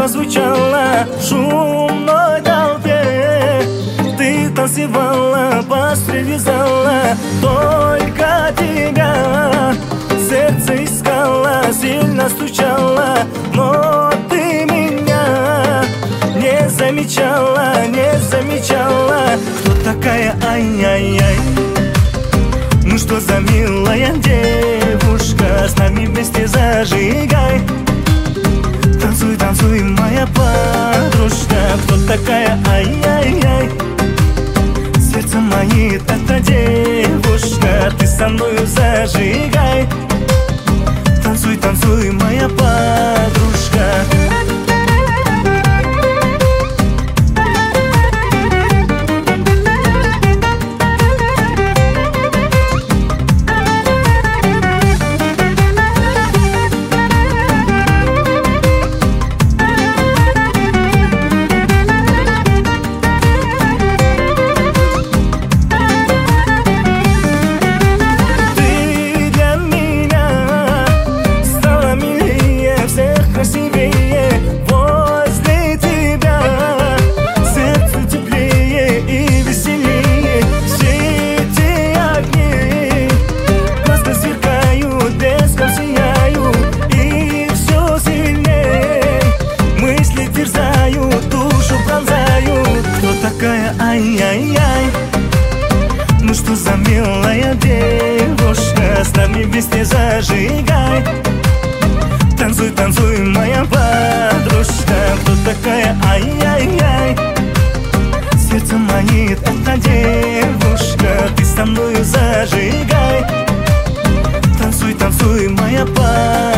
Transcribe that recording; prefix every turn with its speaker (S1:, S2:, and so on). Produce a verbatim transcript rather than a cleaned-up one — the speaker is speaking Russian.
S1: прозвучала в шумной толпе. Ты танцевала, пас привязала только тебя. Сердце искала, сильно стучала, но ты меня не замечала, не замечала. Кто такая, ай-яй-яй? Ну что за милая девушка, с нами вместе зажигай. Танцуй, танцуй, моя подружка. Кто такая, ай-яй-яй? Сердце моей эта девушка, ты со мною зажигай. Танцуй, танцуй, моя подружка. Ай-яй-яй, ну что за милая девушка, с нами вместе зажигай. Танцуй, танцуй, моя подружка. Кто такая, ай-яй-яй? Сердце манит эта девушка, ты со мною зажигай. Танцуй, танцуй, моя подружка.